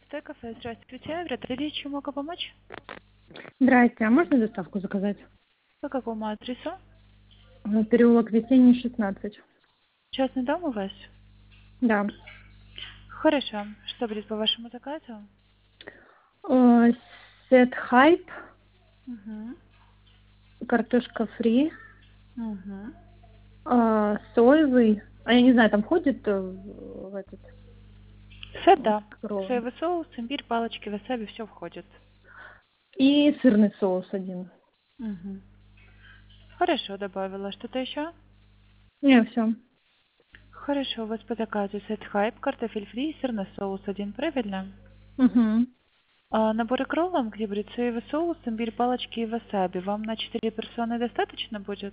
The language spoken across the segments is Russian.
11 кафе. Здравствуйте. Вряд ли чем могу помочь? Здрасте, а можно доставку заказать? По какому адресу? Переулок Весенний, 16. Частный дом у вас? Да. Хорошо. Что будет по вашему заказу? Сет хайп, Угу. картошка фри, Угу. соевый. А я не знаю, там входит в этот Сет, да. ролл. Соевый соус, имбирь, палочки, васаби, все входит. И сырный соус один. Угу. Хорошо, добавила. Что-то еще? Не, все. Хорошо, у вас по заказу сет хайп, картофель фри и сырный соус один, правильно? Угу. Наборы к роллам, где будет соевый соус, имбирь, палочки и васаби. Вам на 4 персоны достаточно будет?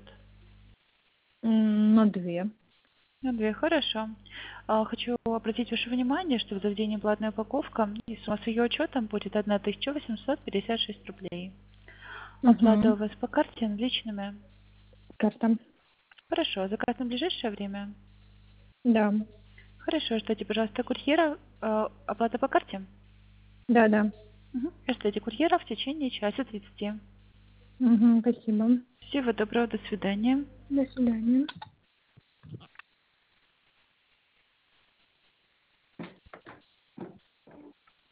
На 2. На 2, хорошо. Хочу обратить ваше внимание, что в заведении платная упаковка, и сумма с ее учетом будет 1856 рублей. Оплата Угу. у вас по карте наличными. Карта. Хорошо, заказ на ближайшее время. Да. Хорошо, ждите, пожалуйста, курьера. Оплата по карте? Да, да. Угу. Ждите курьера в течение часа 30. Угу, спасибо. Всего доброго, до свидания. До свидания.